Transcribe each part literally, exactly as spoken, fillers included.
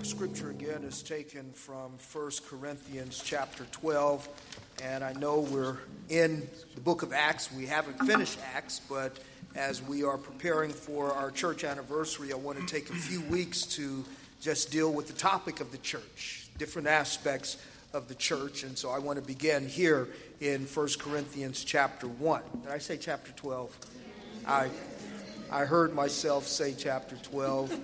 Scripture again is taken from First Corinthians chapter twelve, and I know we're in the book of Acts. We haven't finished Acts, but as we are preparing for our church anniversary, I want to take a few weeks to just deal with the topic of the church, different aspects of the church, and so I want to begin here in First Corinthians chapter one. Did I say chapter twelve? I I heard myself say chapter twelve.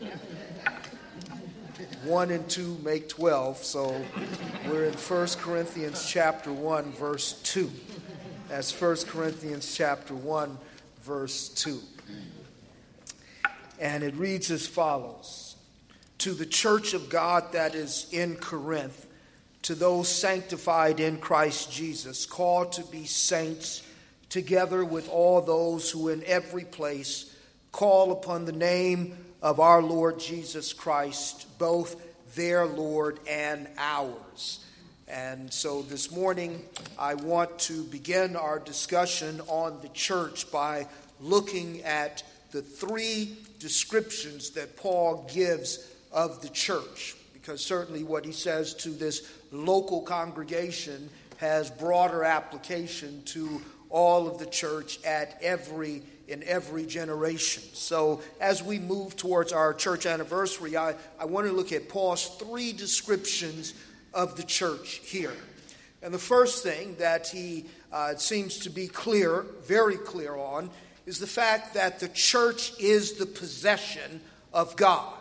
One and two make twelve, so we're in First Corinthians chapter one, verse two. That's First Corinthians chapter one, verse two. And it reads as follows: To the church of God that is in Corinth, to those sanctified in Christ Jesus, called to be saints, together with all those who in every place call upon the name of our Lord Jesus Christ, both their Lord and ours. And so this morning, I want to begin our discussion on the church by looking at the three descriptions that Paul gives of the church, because certainly what he says to this local congregation has broader application to all of the church at every in every generation. So as we move towards our church anniversary, I, I want to look at Paul's three descriptions of the church here. And the first thing that he uh, seems to be clear, very clear on, is the fact that the church is the possession of God.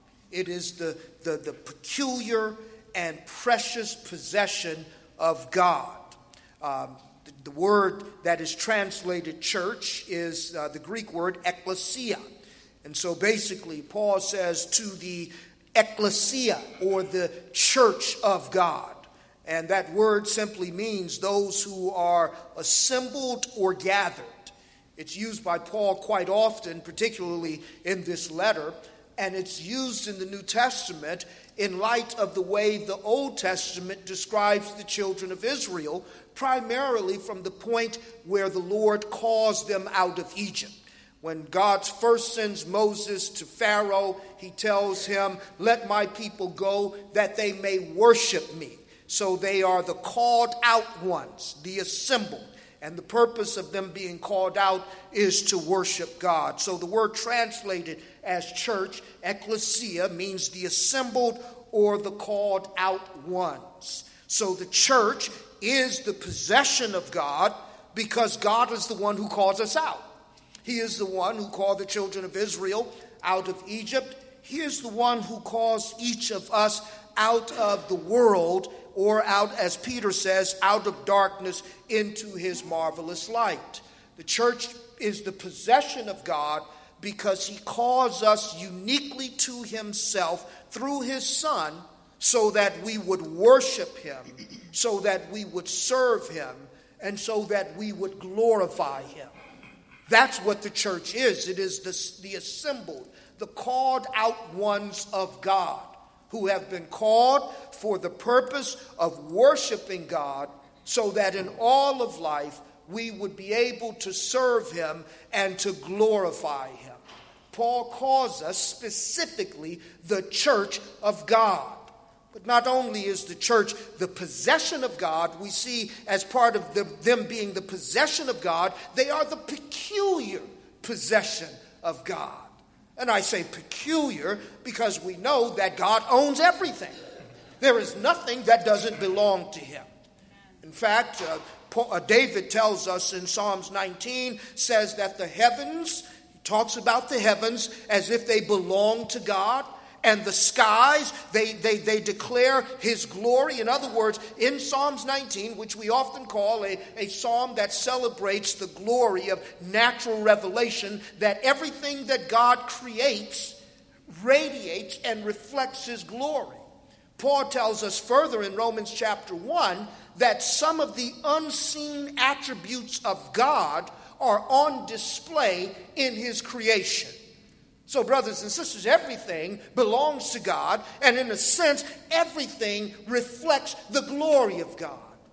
It is the, the, the peculiar and precious possession of God. Um, The word that is translated church is uh, the Greek word ekklesia. And so basically Paul says to the ekklesia, or the church of God. And that word simply means those who are assembled or gathered. It's used by Paul quite often, particularly in this letter. And it's used in the New Testament in light of the way the Old Testament describes the children of Israel, primarily from the point where the Lord calls them out of Egypt. When God first sends Moses to Pharaoh, he tells him, "Let my people go that they may worship me." So they are the called out ones, the assembled. And the purpose of them being called out is to worship God. So the word translated as church, ekklesia, means the assembled or the called out ones. So the church is the possession of God because God is the one who calls us out. He is the one who called the children of Israel out of Egypt. He is the one who calls each of us out of the world, or out, as Peter says, out of darkness into his marvelous light. The church is the possession of God because he calls us uniquely to himself through his Son, so that we would worship him, so that we would serve him, and so that we would glorify him. That's what the church is. It is the, the assembled, the called out ones of God, who have been called for the purpose of worshiping God, so that in all of life we would be able to serve him and to glorify him. Paul calls us specifically the church of God. But not only is the church the possession of God, we see as part of the, them being the possession of God, they are the peculiar possession of God. And I say peculiar because we know that God owns everything. There is nothing that doesn't belong to him. In fact, uh, Paul, uh, David tells us in Psalms nineteen, says that the heavens, he talks about the heavens as if they belong to God. And the skies, they, they, they declare his glory. In other words, in Psalms nineteen, which we often call a, a psalm that celebrates the glory of natural revelation, that everything that God creates radiates and reflects his glory. Paul tells us further in Romans chapter one that some of the unseen attributes of God are on display in his creation. So, brothers and sisters, everything belongs to God, and in a sense, everything reflects the glory of God.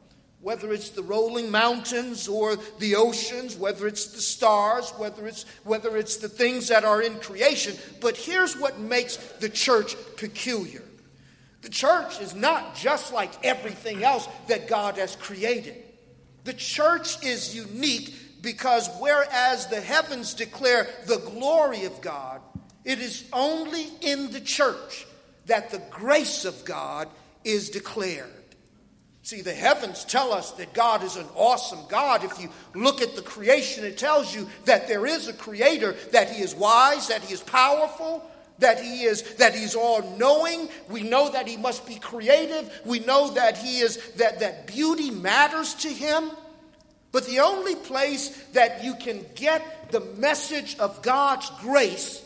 whether it's the rolling mountains or the oceans, whether it's the stars, whether it's whether it's the things that are in creation. But here's what makes the church peculiar. The church is not just like everything else that God has created. The church is unique because whereas the heavens declare the glory of God, it is only in the church that the grace of God is declared. See, the heavens tell us that God is an awesome God. If you look at the creation, it tells you that there is a creator, that he is wise, that he is powerful, that he is that he's all-knowing. We know that he must be creative. We know that he is that, that beauty matters to him. But the only place that you can get the message of God's grace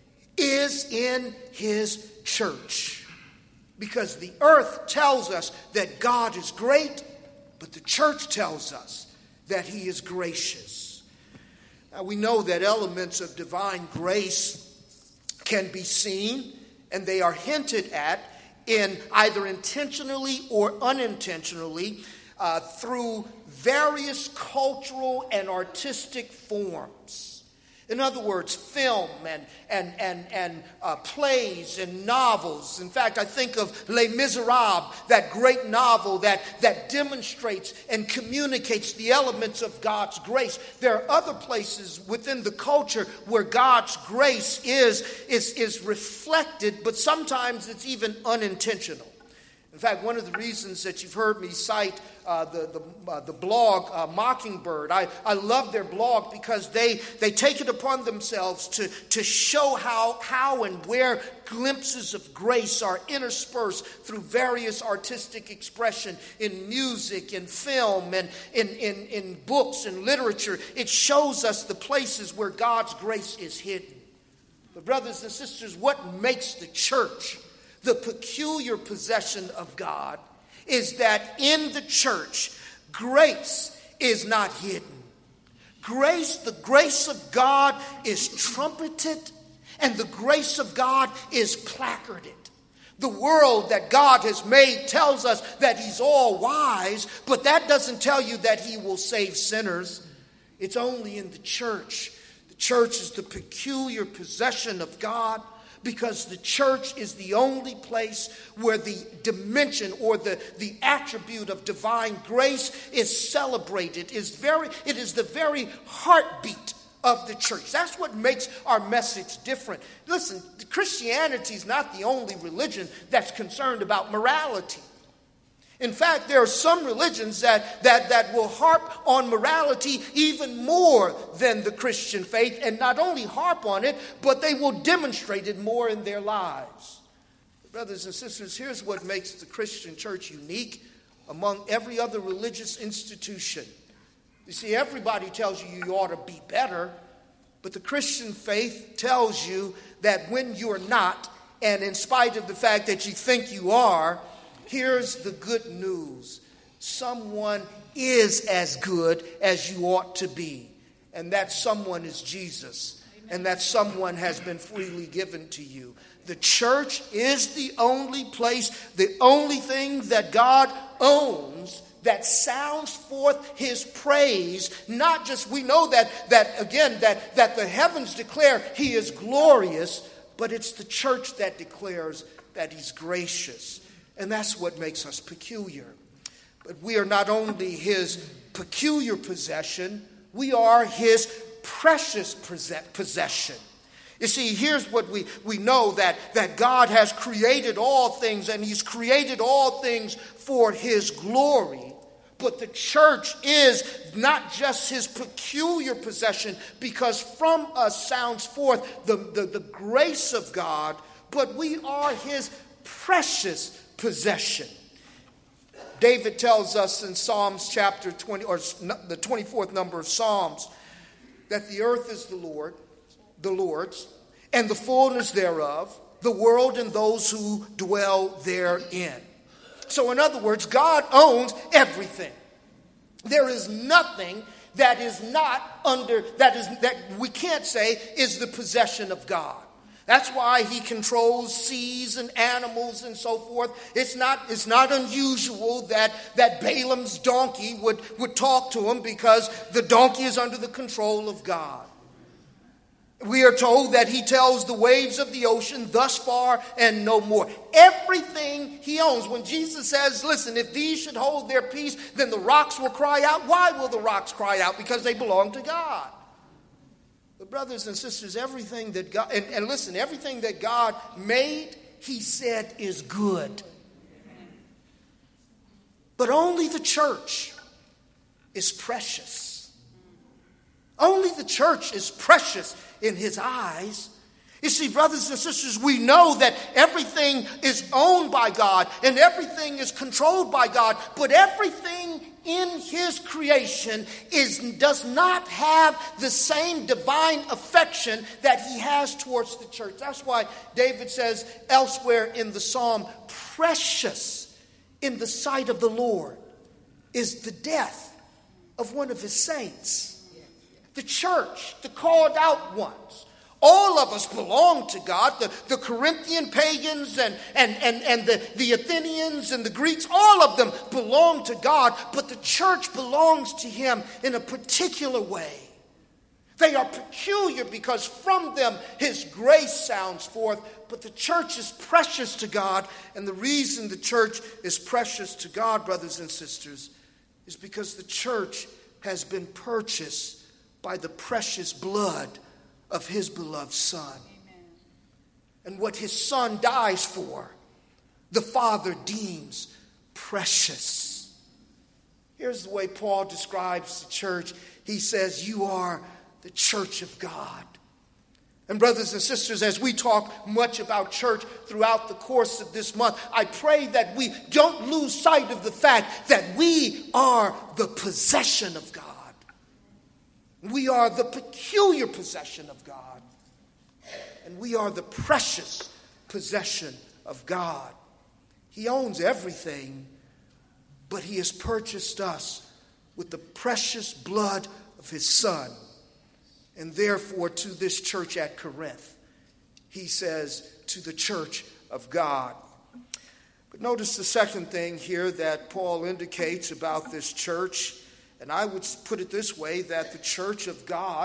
is in his church. Because the earth tells us that God is great, but the church tells us that he is gracious. Now we know that elements of divine grace can be seen, and they are hinted at in either intentionally or unintentionally uh, through various cultural and artistic forms. In other words, film and and and and uh, plays and novels. In fact, I think of Les Miserables, that great novel that that demonstrates and communicates the elements of God's grace. There are other places within the culture where God's grace is is is reflected, but sometimes it's even unintentional. In fact, one of the reasons that you've heard me cite uh, the the, uh, the blog uh, Mockingbird, I, I love their blog because they, they take it upon themselves to, to show how, how and where glimpses of grace are interspersed through various artistic expression in music, in film, and in, in, in books and literature. It shows us the places where God's grace is hidden. But brothers and sisters, what makes the church the peculiar possession of God is that in the church, grace is not hidden. Grace, the grace of God is trumpeted, and the grace of God is placarded. The world that God has made tells us that he's all wise, but that doesn't tell you that he will save sinners. It's only in the church. The church is the peculiar possession of God, because the church is the only place where the dimension or the, the attribute of divine grace is celebrated. Is very, it is the very heartbeat of the church. That's what makes our message different. Listen, Christianity is not the only religion that's concerned about morality. In fact, there are some religions that, that, that will harp on morality even more than the Christian faith, and not only harp on it, but they will demonstrate it more in their lives. Brothers and sisters, here's what makes the Christian church unique among every other religious institution. You see, everybody tells you you ought to be better, but the Christian faith tells you that when you're not, and in spite of the fact that you think you are, here's the good news. Someone is as good as you ought to be. And that someone is Jesus. Amen. And that someone has been freely given to you. The church is the only place, the only thing that God owns that sounds forth his praise. Not just, we know that, that again, that, that the heavens declare he is glorious, but it's the church that declares that he's gracious. And that's what makes us peculiar. But we are not only his peculiar possession, we are his precious possession. You see, here's what we, we know, that, that God has created all things, and he's created all things for his glory. But the church is not just his peculiar possession, because from us sounds forth the, the, the grace of God, but we are his precious possession. David tells us in Psalms chapter twenty, or the twenty-fourth number of Psalms, that the earth is the Lord, the Lord's, and the fullness thereof, the world and those who dwell therein. So in other words, God owns everything. There is nothing that is not under, that is that we can't say is the possession of God. That's why he controls seas and animals and so forth. It's not, it's not unusual that, that Balaam's donkey would, would talk to him, because the donkey is under the control of God. We are told that he tells the waves of the ocean, thus far and no more. Everything he owns. When Jesus says, listen, if these should hold their peace, then the rocks will cry out. Why will the rocks cry out? Because they belong to God. But brothers and sisters, everything that God, and, and listen, everything that God made, he said is good. But only the church is precious. Only the church is precious in his eyes. You see, brothers and sisters, we know that everything is owned by God and everything is controlled by God, but everything in his creation is does not have the same divine affection that he has towards the church. That's why David says elsewhere in the psalm, precious in the sight of the Lord is the death of one of his saints. The church, the called out ones. All of us belong to God. The, the Corinthian pagans and, and, and, and the, the Athenians and the Greeks, all of them belong to God, but the church belongs to him in a particular way. They are peculiar because from them his grace sounds forth, but the church is precious to God, and the reason the church is precious to God, brothers and sisters, is because the church has been purchased by the precious blood of his beloved Son. Amen. And what his Son dies for, the Father deems precious. Here's the way Paul describes the church. He says, you are the church of God. And brothers and sisters, as we talk much about church throughout the course of this month, I pray that we don't lose sight of the fact that we are the possession of God. We are the peculiar possession of God. And we are the precious possession of God. He owns everything, but he has purchased us with the precious blood of his Son. And therefore, to this church at Corinth, he says, to the church of God. But notice the second thing here that Paul indicates about this church. And I would put it this way, that the church of God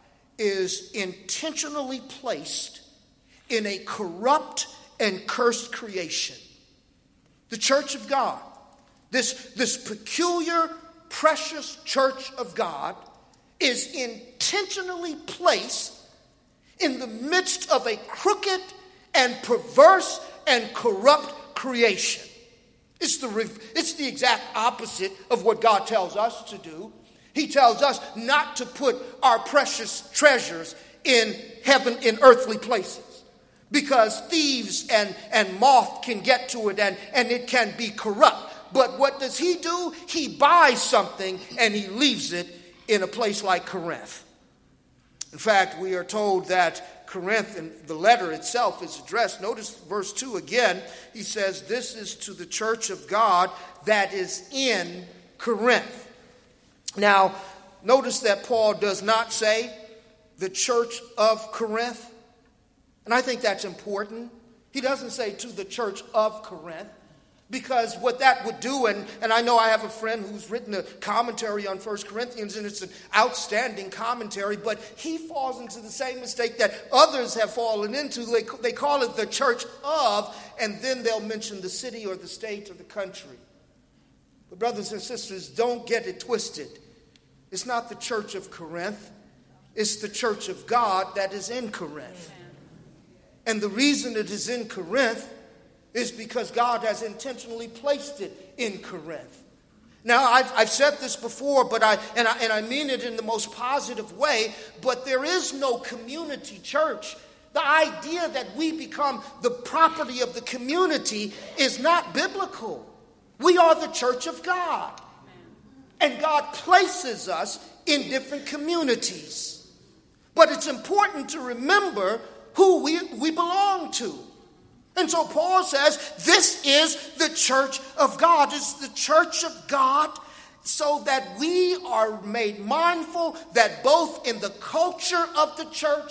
is intentionally placed in a corrupt and cursed creation. The church of God, this, this peculiar, precious church of God, is intentionally placed in the midst of a crooked and perverse and corrupt creation. It's the, it's the exact opposite of what God tells us to do. He tells us not to put our precious treasures in heaven, in earthly places, because thieves and, and moth can get to it and, and it can be corrupt. But what does he do? He buys something and he leaves it in a place like Corinth. In fact, we are told that Corinth, and the letter itself is addressed. Notice verse two again. He says, this is to the church of God that is in Corinth. Now, notice that Paul does not say the church of Corinth. And I think that's important. He doesn't say to the church of Corinth. Because what that would do, and, and I know I have a friend who's written a commentary on First Corinthians, and it's an outstanding commentary, but he falls into the same mistake that others have fallen into. They, they call it the church of, and then they'll mention the city or the state or the country. But brothers and sisters, don't get it twisted. It's not the church of Corinth. It's the church of God that is in Corinth. And the reason it is in Corinth is because God has intentionally placed it in Corinth. Now, I've, I've said this before, but I and, I and I mean it in the most positive way, but there is no community church. The idea that we become the property of the community is not biblical. We are the church of God. And God places us in different communities. But it's important to remember who we, we belong to. And so Paul says, this is the church of God. It's the church of God so that we are made mindful that both in the culture of the church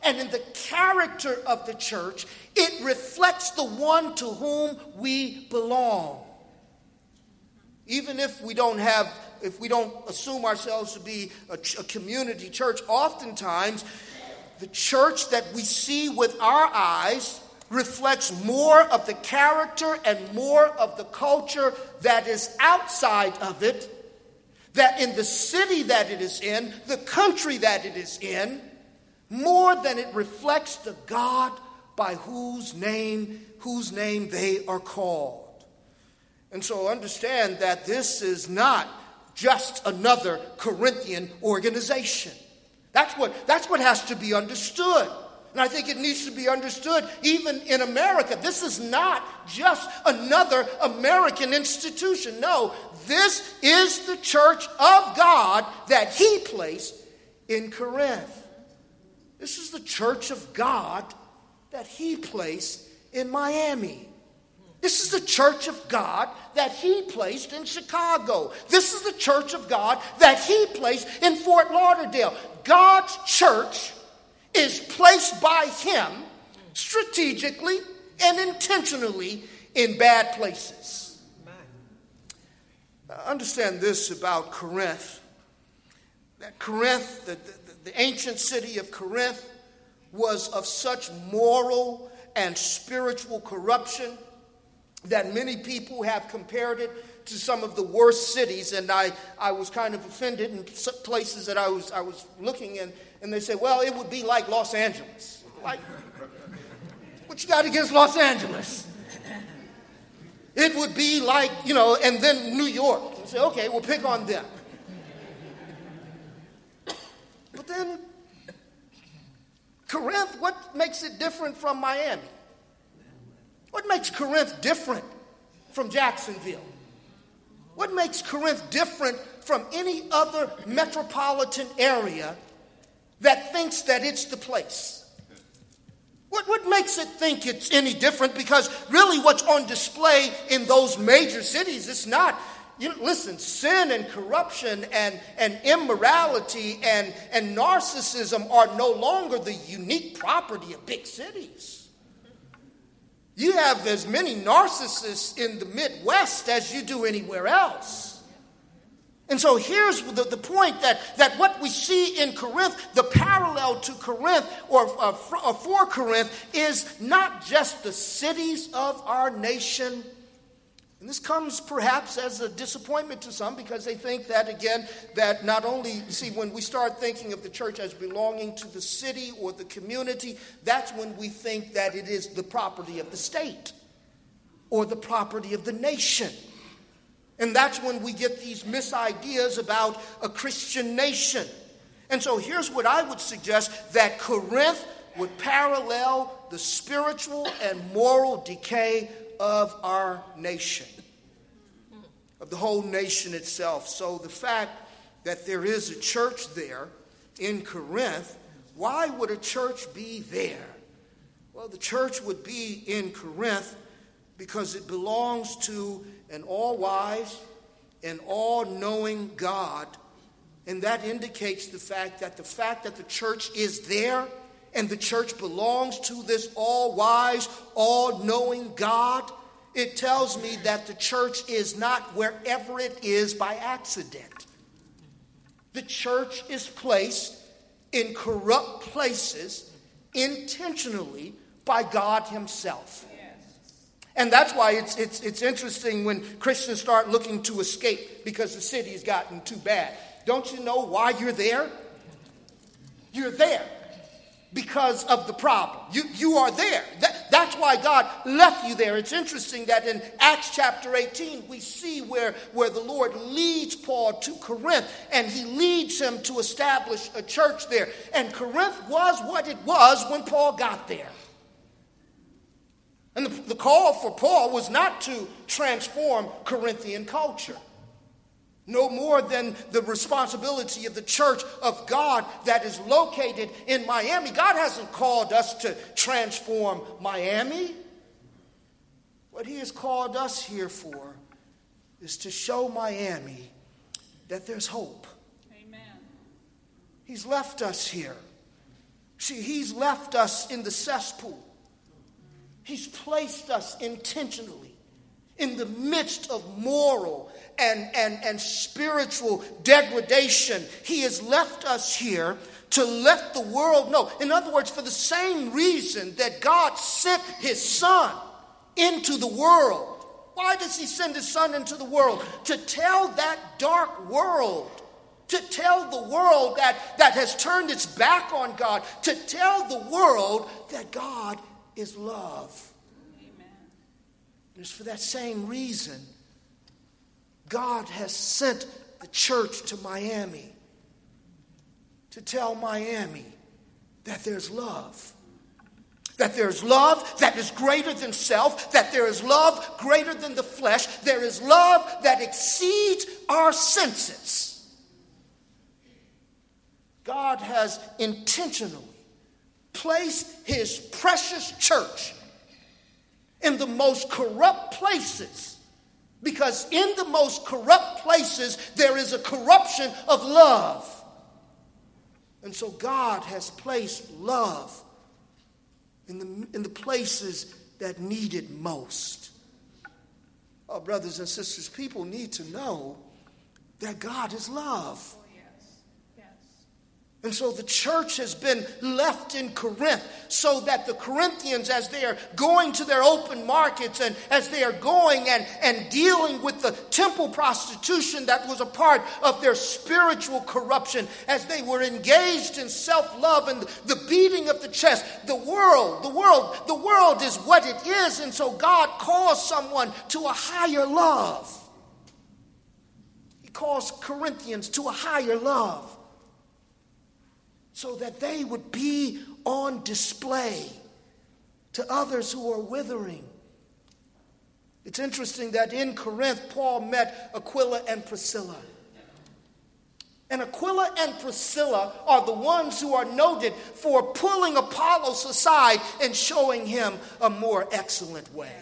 and in the character of the church, it reflects the one to whom we belong. Even if we don't have, if we don't assume ourselves to be a, a community church, oftentimes the church that we see with our eyes reflects more of the character and more of the culture that is outside of it, that in the city that it is in, the country that it is in, more than it reflects the God by whose name, whose name they are called. And so understand that this is not just another Corinthian organization. That's what, that's what has to be understood. And I think it needs to be understood even in America. This is not just another American institution. No, this is the church of God that he placed in Corinth. This is the church of God that he placed in Miami. This is the church of God that he placed in Chicago. This is the church of God that he placed in Fort Lauderdale. God's church is placed by him strategically and intentionally in bad places. Now, understand this about Corinth. That Corinth, the, the, the ancient city of Corinth, was of such moral and spiritual corruption that many people have compared it to some of the worst cities. And I, I was kind of offended in some places that I was I was looking in, and they say, well, it would be like Los Angeles. Like, what you got against Los Angeles? It would be like, you know, and then New York. You say, okay, we'll pick on them. But then, Corinth, what makes it different from Miami? What makes Corinth different from Jacksonville? What makes Corinth different from any other metropolitan area that thinks that it's the place? What, what makes it think it's any different? Because really what's on display in those major cities is not, you know, listen, sin and corruption and, and immorality and, and narcissism are no longer the unique property of big cities. You have as many narcissists in the Midwest as you do anywhere else. And so here's the, the point that, that what we see in Corinth, the parallel to Corinth or, uh, for, uh, for Corinth, is not just the cities of our nation. And this comes perhaps as a disappointment to some because they think that, again, that not only, see, when we start thinking of the church as belonging to the city or the community, that's when we think that it is the property of the state or the property of the nation. And that's when we get these misideas about a Christian nation. And so here's what I would suggest, that Corinth would parallel the spiritual and moral decay of our nation, of the whole nation itself. So the fact that there is a church there in Corinth, why would a church be there? Well, the church would be in Corinth because it belongs to an all-wise and all-knowing God. And that indicates the fact that the fact that the church is there and the church belongs to this all-wise, all-knowing God, it tells me that the church is not wherever it is by accident. The church is placed in corrupt places intentionally by God himself. And that's why it's, it's, it's interesting when Christians start looking to escape because the city's gotten too bad. Don't you know why you're there? You're there because of the problem. You, you are there. That, that's why God left you there. It's interesting that in Acts chapter eighteen, we see where, where the Lord leads Paul to Corinth, and he leads him to establish a church there. And Corinth was what it was when Paul got there. And the, the call for Paul was not to transform Corinthian culture. No more than the responsibility of the church of God that is located in Miami. God hasn't called us to transform Miami. What he has called us here for is to show Miami that there's hope. Amen. He's left us here See, he's left us in the cesspool. He's placed us intentionally in the midst of moral and, and, and spiritual degradation. He has left us here to let the world know. In other words, for the same reason that God sent his son into the world. Why does he send his son into the world? To tell that dark world, to tell the world that, that has turned its back on God, to tell the world that God is love. Amen. And it's for that same reason God has sent the church to Miami to tell Miami that there's love. That there's love that is greater than self, that there is love greater than the flesh, there is love that exceeds our senses. God has intentionally placed his precious church in the most corrupt places, because in the most corrupt places there is a corruption of love. And so God has placed love in the, in the places that need it most. Oh, brothers and sisters, people need to know that God is love. And so the church has been left in Corinth so that the Corinthians, as they are going to their open markets and as they are going and, and dealing with the temple prostitution that was a part of their spiritual corruption, as they were engaged in self-love and the beating of the chest, the world, the world, the world is what it is. And so God calls someone to a higher love. He calls Corinthians to a higher love, so that they would be on display to others who are withering. It's interesting that in Corinth, Paul met Aquila and Priscilla. And Aquila and Priscilla are the ones who are noted for pulling Apollos aside and showing him a more excellent way.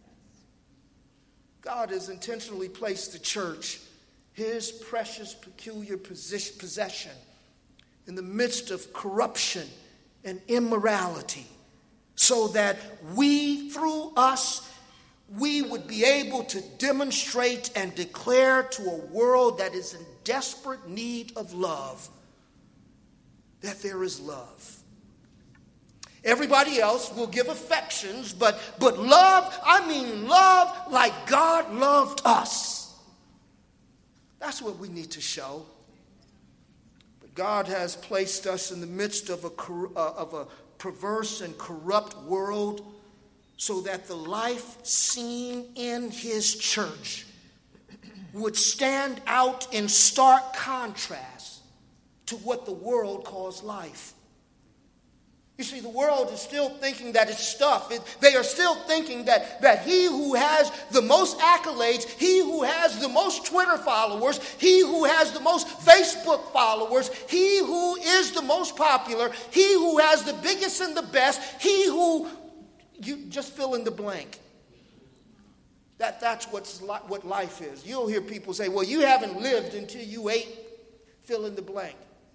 God has intentionally placed the church, his precious, peculiar possession, in the midst of corruption and immorality, so that we, through us, we would be able to demonstrate and declare to a world that is in desperate need of love that there is love. Everybody else will give affections, but, but love, I mean love like God loved us. That's what we need to show. God has placed us in the midst of a, uh, of a perverse and corrupt world so that the life seen in his church would stand out in stark contrast to what the world calls life. You see, the world is still thinking that it's stuff. It, they are still thinking that, that he who has the most accolades, he who has the most Twitter followers, he who has the most Facebook followers, he who is the most popular, he who has the biggest and the best, he who, you just fill in the blank. That, that's what's li- what life is. You'll hear people say, well, you haven't lived until you ate, fill in the blank.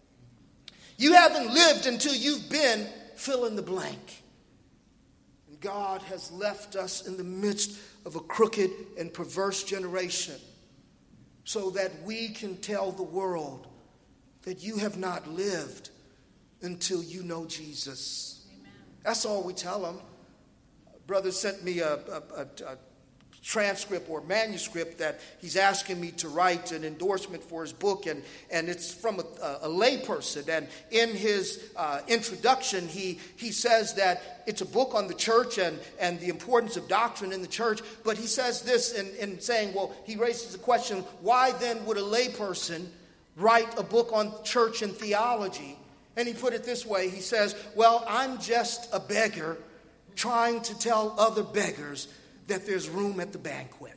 You haven't lived until you've been, fill in the blank. And God has left us in the midst of a crooked and perverse generation so that we can tell the world that you have not lived until you know Jesus. Amen. That's all we tell them. Brother sent me a, a, a, a transcript or manuscript that he's asking me to write an endorsement for his book, and, and it's from a, a layperson. And in his uh, introduction, he, he says that it's a book on the church and, and the importance of doctrine in the church. But he says this in, in saying, well, he raises the question, why then would a layperson write a book on church and theology? And he put it this way. He says, well, I'm just a beggar trying to tell other beggars that there's room at the banquet.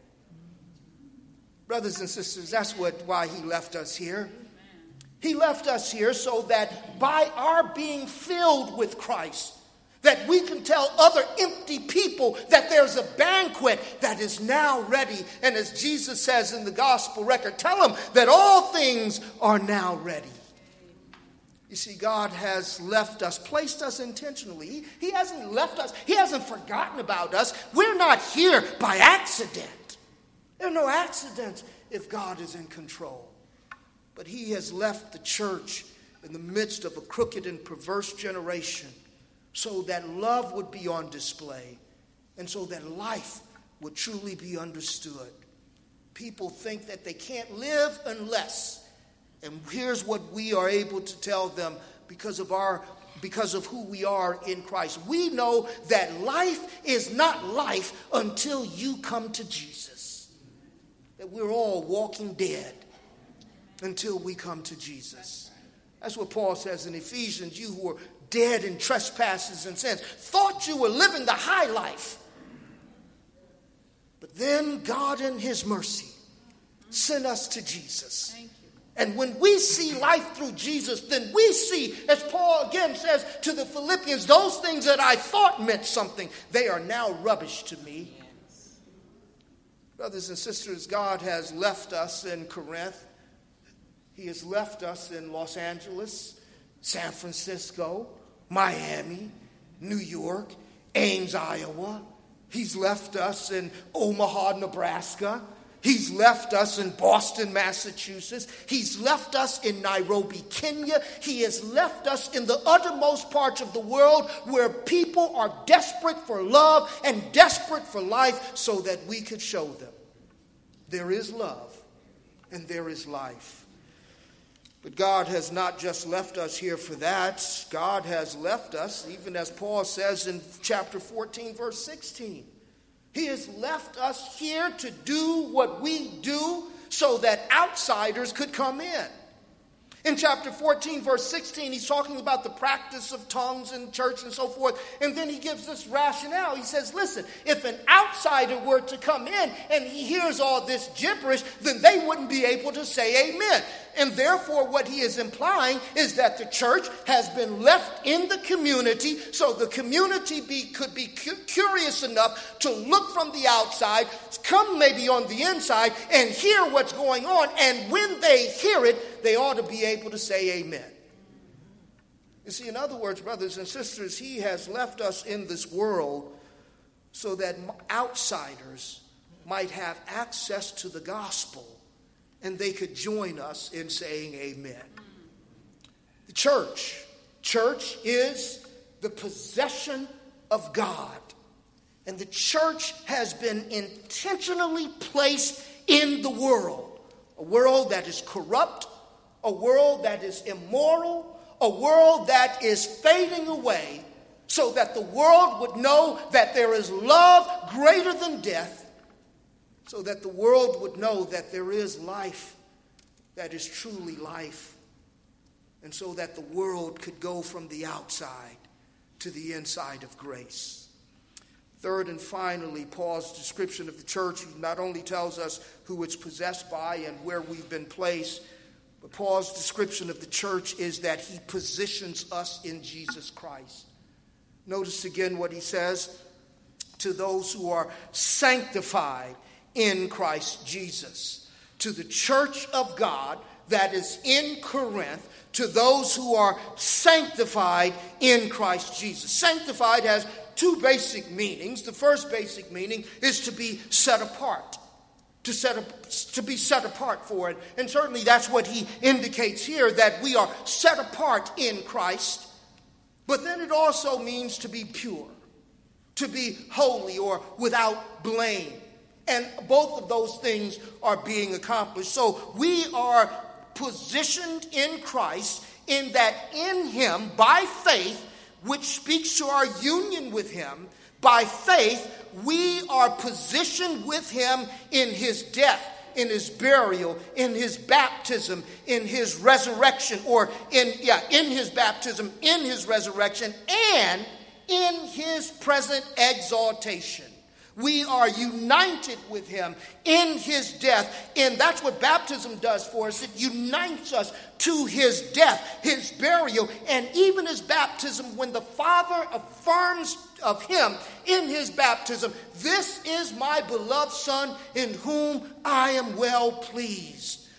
Brothers and sisters, that's what why he left us here. He left us here so that by our being filled with Christ, that we can tell other empty people that there's a banquet that is now ready. And as Jesus says in the gospel record, tell them that all things are now ready. You see, God has left us, placed us intentionally. He, he hasn't left us. He hasn't forgotten about us. We're not here by accident. There are no accidents if God is in control. But he has left the church in the midst of a crooked and perverse generation so that love would be on display and so that life would truly be understood. People think that they can't live unless. And here's what we are able to tell them because of our because of who we are in Christ. We know that life is not life until you come to Jesus. That we're all walking dead until we come to Jesus. That's what Paul says in Ephesians. You who are dead in trespasses and sins thought you were living the high life. But then God in his mercy sent us to Jesus. And when we see life through Jesus, then we see, as Paul again says to the Philippians, those things that I thought meant something, they are now rubbish to me. Yes. Brothers and sisters, God has left us in Corinth. He has left us in Los Angeles, San Francisco, Miami, New York, Ames, Iowa. He's left us in Omaha, Nebraska. He's left us in Boston, Massachusetts. He's left us in Nairobi, Kenya. He has left us in the uttermost parts of the world where people are desperate for love and desperate for life so that we could show them there is love and there is life. But God has not just left us here for that. God has left us, even as Paul says in chapter fourteen, verse sixteen. He has left us here to do what we do so that outsiders could come in. In chapter fourteen, verse sixteen, he's talking about the practice of tongues in church and so forth. And then he gives this rationale. He says, listen, if an outsider were to come in and he hears all this gibberish, then they wouldn't be able to say amen. And therefore, what he is implying is that the church has been left in the community so the community be, could be cu- curious enough to look from the outside, come maybe on the inside, and hear what's going on. And when they hear it, they ought to be able to say amen. You see, in other words, brothers and sisters, he has left us in this world so that outsiders might have access to the gospel and they could join us in saying amen. The church, church is the possession of God. And the church has been intentionally placed in the world. A world that is corrupt, a world that is immoral, a world that is fading away, so that the world would know that there is love greater than death, so that the world would know that there is life that is truly life, and so that the world could go from the outside to the inside of grace. Third and finally, Paul's description of the church not only tells us who it's possessed by and where we've been placed, but Paul's description of the church is that he positions us in Jesus Christ. Notice again what he says, to those who are sanctified in Christ Jesus. To the church of God that is in Corinth, to those who are sanctified in Christ Jesus. Sanctified has two basic meanings. The first basic meaning is to be set apart. To set up, to be set apart for it. And certainly that's what he indicates here, that we are set apart in Christ. But then it also means to be pure, to be holy or without blame. And both of those things are being accomplished. So we are positioned in Christ in that in him, by faith, which speaks to our union with him, by faith, we are positioned with him in his death, in his burial, in his baptism, in his resurrection, or in, yeah, in his baptism, in his resurrection, and in his present exaltation. We are united with him in his death. And that's what baptism does for us. It unites us to his death, his burial, and even his baptism, when the Father affirms of him in his baptism, "This is my beloved Son in whom I am well pleased."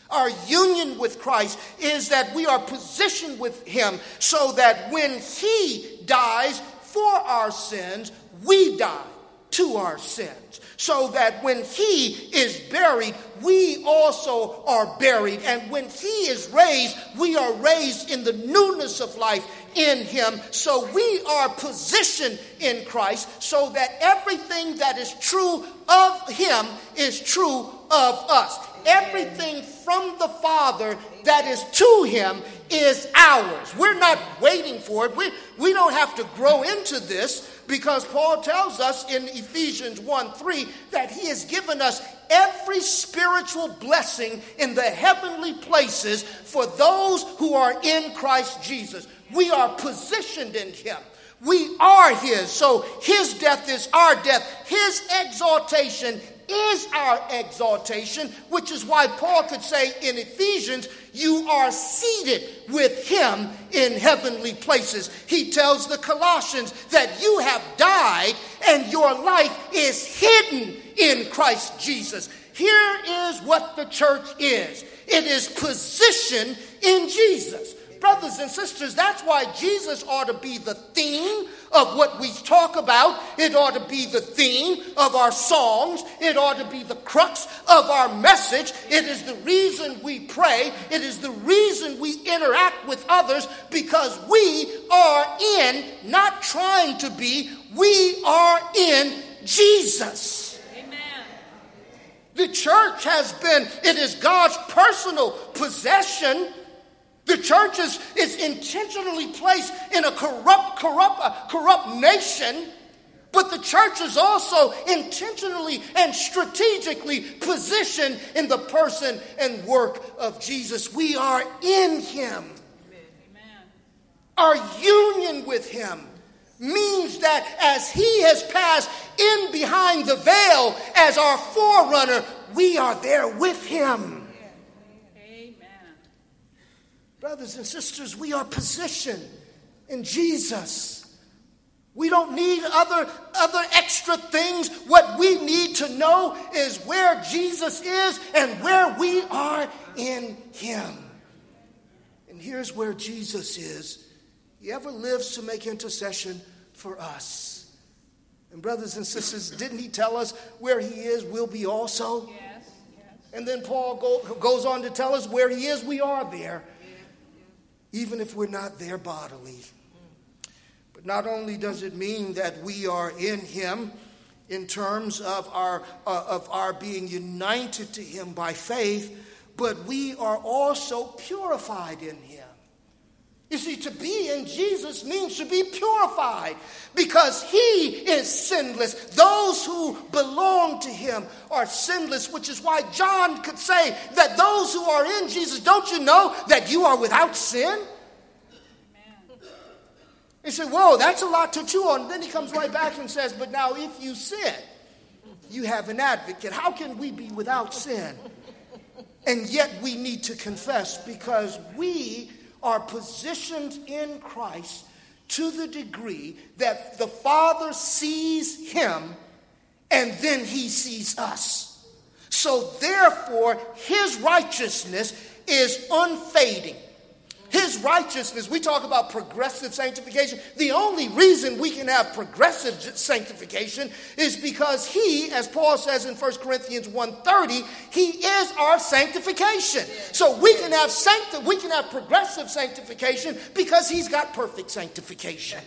Our union with Christ is that we are positioned with him so that when he dies for our sins, we die to our sins. So that when he is buried, we also are buried. And when he is raised, we are raised in the newness of life in him. So we are positioned in Christ so that everything that is true of him is true of us. Everything from the Father that is to him is ours. We're not waiting for it. We, we don't have to grow into this, because Paul tells us in Ephesians one three that he has given us every spiritual blessing in the heavenly places for those who are in Christ Jesus. We are positioned in him. We are his. So his death is our death. His exaltation is our exaltation, which is why Paul could say in Ephesians, you are seated with him in heavenly places. He tells the Colossians that you have died and your life is hidden in Christ Jesus. Here is what the church is. It is positioned in Jesus. Brothers and sisters, that's why Jesus ought to be the theme of what we talk about. It ought to be the theme of our songs. It ought to be the crux of our message. It is the reason we pray. It is the reason we interact with others, because we are in, not trying to be, we are in Jesus. Amen. The church has been, it is God's personal possession. The church is, is intentionally placed in a corrupt, corrupt, uh, corrupt nation, but the church is also intentionally and strategically positioned in the person and work of Jesus. We are in him. Amen. Our union with him means that as he has passed in behind the veil as our forerunner, we are there with him. Brothers and sisters, we are positioned in Jesus. We don't need other, other extra things. What we need to know is where Jesus is and where we are in him. And here's where Jesus is. He ever lives to make intercession for us. And brothers and sisters, didn't he tell us where he is, we'll be also? Yes, yes. And then Paul go, goes on to tell us where he is, we are there. Even if we're not there bodily. But not only does it mean that we are in him in terms of our uh, of our being united to him by faith, but we are also purified in him. You see, to be in Jesus means to be purified, because he is sinless. Those who belong to him are sinless, which is why John could say that those who are in Jesus, don't you know that you are without sin? He said, whoa, that's a lot to chew on. Then he comes right back and says, but now if you sin, you have an advocate. How can we be without sin? And yet we need to confess, because we are positioned in Christ to the degree that the Father sees him and then he sees us. So therefore, his righteousness is unfading. His righteousness, we talk about progressive sanctification. The only reason we can have progressive sanctification is because he, as Paul says in First Corinthians one thirty, he is our sanctification. So we can have sancti- we can have progressive sanctification because he's got perfect sanctification.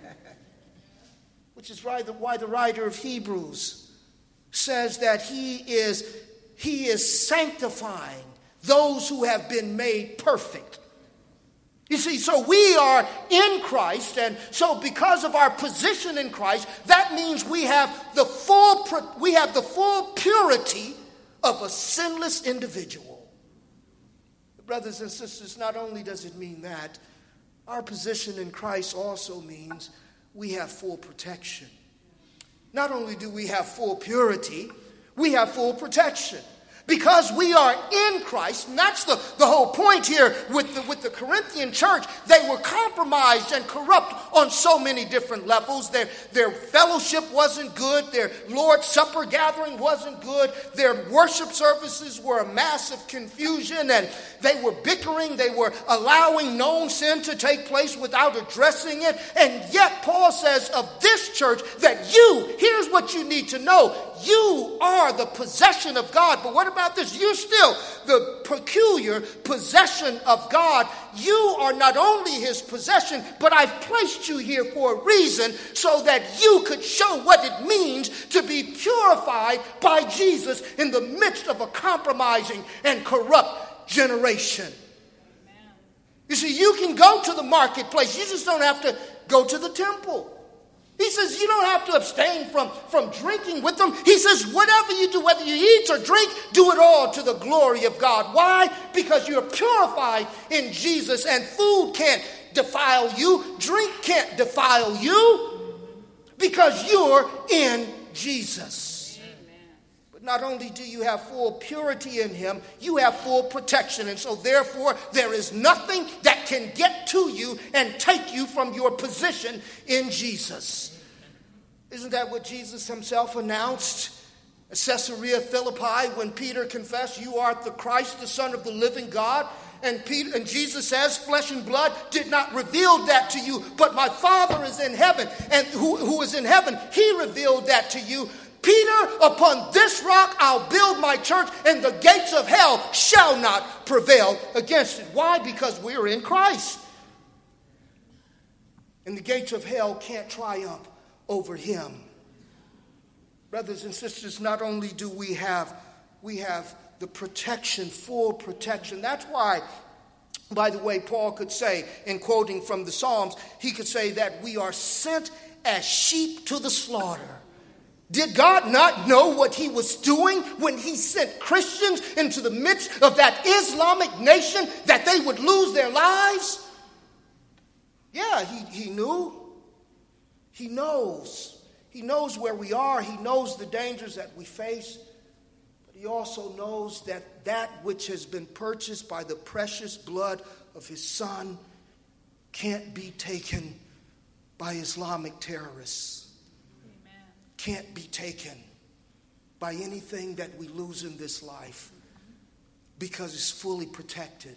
Which is why the, why the writer of Hebrews says that he is, he is sanctifying those who have been made perfect. You see, so we are in Christ, and so because of our position in Christ, that means we have the full we have the full purity of a sinless individual. Brothers and sisters, not only does it mean that, our position in Christ also means we have full protection. Not only do we have full purity, we have full protection. Because we are in Christ, and that's the, the whole point here with the, with the Corinthian church. They were compromised and corrupt on so many different levels. Their, their fellowship wasn't good. Their Lord's Supper gathering wasn't good. Their worship services were a massive confusion, and they were bickering. They were allowing known sin to take place without addressing it. And yet Paul says of this church that you, here's what you need to know. You are the possession of God. But what about this? You're still the peculiar possession of God. You are not only his possession, but I've placed you here for a reason so that you could show what it means to be purified by Jesus in the midst of a compromising and corrupt generation. Amen. You see, you can go to the marketplace. You just don't have to go to the temple. He says you don't have to abstain from, from drinking with them. He says whatever you do, whether you eat or drink, do it all to the glory of God. Why? Because you're purified in Jesus, and food can't defile you. Drink can't defile you because you're in Jesus. Amen. But not only do you have full purity in him, you have full protection. And so therefore, there is nothing that can get to you and take you from your position in Jesus. Isn't that what Jesus himself announced at Caesarea Philippi when Peter confessed, you are the Christ, the Son of the living God? And Peter and Jesus says, flesh and blood did not reveal that to you, but my Father is in heaven, and who, who is in heaven, he revealed that to you. Peter, upon this rock I'll build my church, and the gates of hell shall not prevail against it. Why? Because we're in Christ. And the gates of hell can't triumph over him. Brothers and sisters, not only do we have, we have the protection, full protection. That's why, by the way, Paul could say, in quoting from the Psalms, he could say that we are sent as sheep to the slaughter. Did God not know what he was doing when he sent Christians into the midst of that Islamic nation, that they would lose their lives? Yeah, he, he knew. He knows. He knows where we are. He knows the dangers that we face. But he also knows that that which has been purchased by the precious blood of his Son can't be taken by Islamic terrorists. Amen. Can't be taken by anything that we lose in this life, because it's fully protected.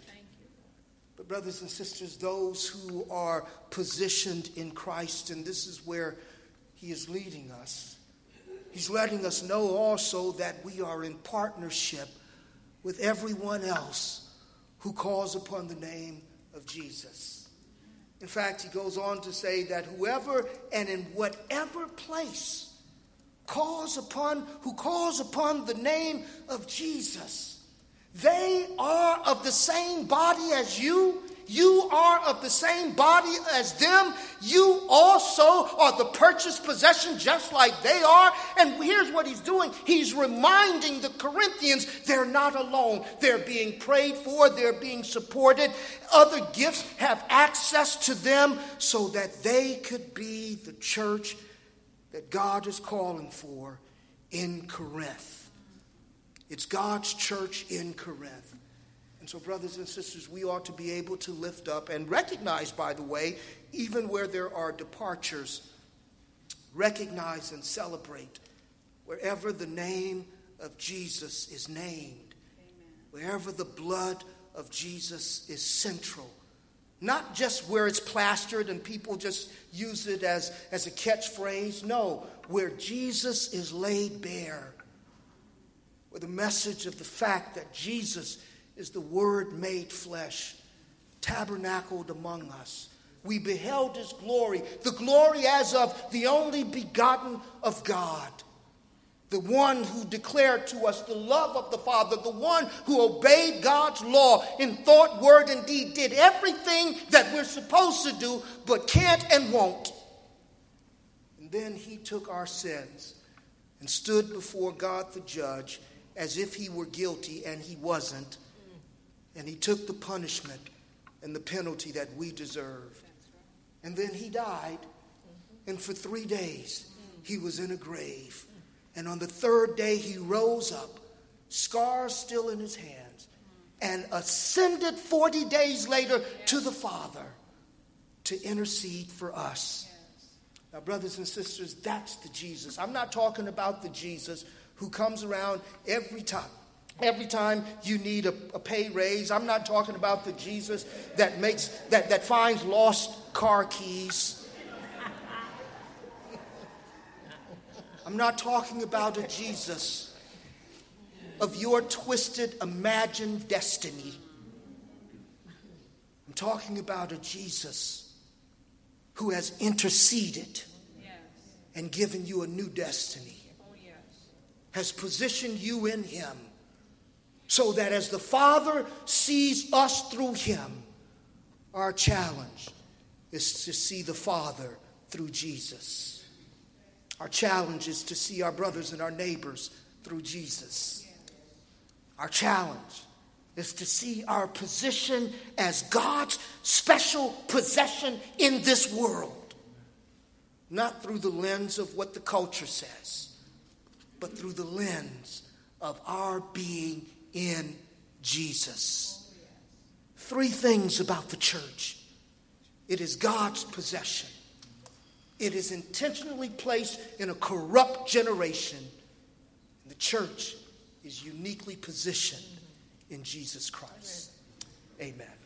But brothers and sisters, those who are positioned in Christ, and this is where he is leading us. He's letting us know also that we are in partnership with everyone else who calls upon the name of Jesus. In fact, he goes on to say that whoever and in whatever place calls upon, who calls upon the name of Jesus, they are of the same body as you. You are of the same body as them. You also are the purchased possession just like they are. And here's what he's doing. He's reminding the Corinthians they're not alone. They're being prayed for. They're being supported. Other gifts have access to them so that they could be the church that God is calling for in Corinth. It's God's church in Corinth. And so, brothers and sisters, we ought to be able to lift up and recognize, by the way, even where there are departures, recognize and celebrate wherever the name of Jesus is named, Amen. Wherever the blood of Jesus is central. Not just where it's plastered and people just use it as, as a catchphrase. No, where Jesus is laid bare. With the message of the fact that Jesus is the Word made flesh, tabernacled among us. We beheld his glory, the glory as of the only begotten of God, the one who declared to us the love of the Father, the one who obeyed God's law in thought, word, and deed, did everything that we're supposed to do, but can't and won't. And then he took our sins and stood before God the judge as if he were guilty, and he wasn't. And he took the punishment and the penalty that we deserve. And then he died, and for three days he was in a grave. And on the third day he rose up scars still in his hands, and ascended forty days later to the Father to intercede for us. Now, brothers and sisters, that's the Jesus. I'm not talking about the Jesus who comes around every time. Every time you need a, a pay raise. I'm not talking about the Jesus that makes that, that finds lost car keys. I'm not talking about a Jesus of your twisted, imagined destiny. I'm talking about a Jesus who has interceded Yes. and given you a new destiny, Oh, yes. has positioned you in him, so that as the Father sees us through him, our challenge is to see the Father through Jesus. Our challenge is to see our brothers and our neighbors through Jesus. Our challenge is to see our position as God's special possession in this world, not through the lens of what the culture says, but through the lens of our being in Jesus. Three things about the church. It is God's possession. It is intentionally placed in a corrupt generation. The church is uniquely positioned in Jesus Christ. Amen.